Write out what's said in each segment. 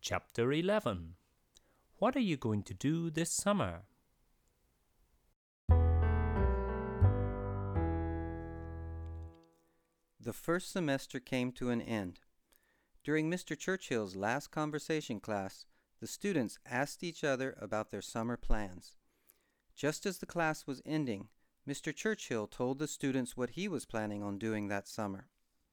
Chapter 11. What are you going to do this summer? The first semester came to an end. During Mr. Churchill's last conversation class, the students asked each other about their summer plans. Just as the class was ending, Mr. Churchill told the students what he was planning on doing that summer.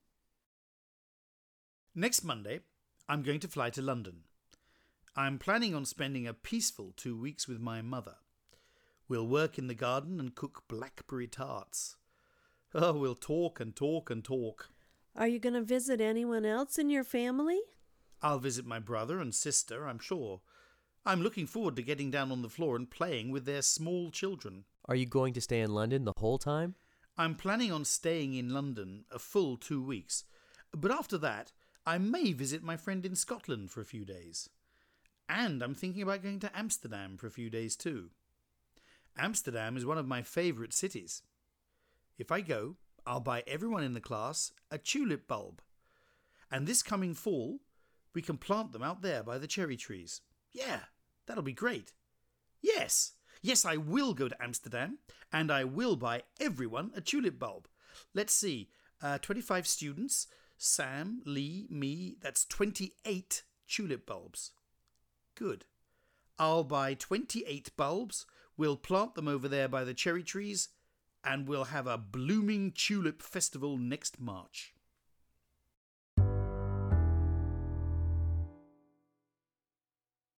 Next Monday, I'm going to fly to London. I'm planning on spending a peaceful 2 weeks with my mother. We'll work in the garden and cook blackberry tarts. Oh, we'll talk and talk and talk. Are you going to visit anyone else in your family? I'll visit my brother and sister, I'm sure. I'm looking forward to getting down on the floor and playing with their small children. Are you going to stay in London the whole time? I'm planning on staying in London a full 2 weeks, but after that, I may visit my friend in Scotland for a few days. And I'm thinking about going to Amsterdam for a few days too. Amsterdam is one of my favourite cities. If I go, I'll buy everyone in the class a tulip bulb. And this coming fall, we can plant them out there by the cherry trees. Yeah, that'll be great. Yes, I will go to Amsterdam, and I will buy everyone a tulip bulb. Let's see, 25 students, Sam, Lee, me, that's 28 tulip bulbs. Good. I'll buy 28 bulbs, we'll plant them over there by the cherry trees, and we'll have a blooming tulip festival next March.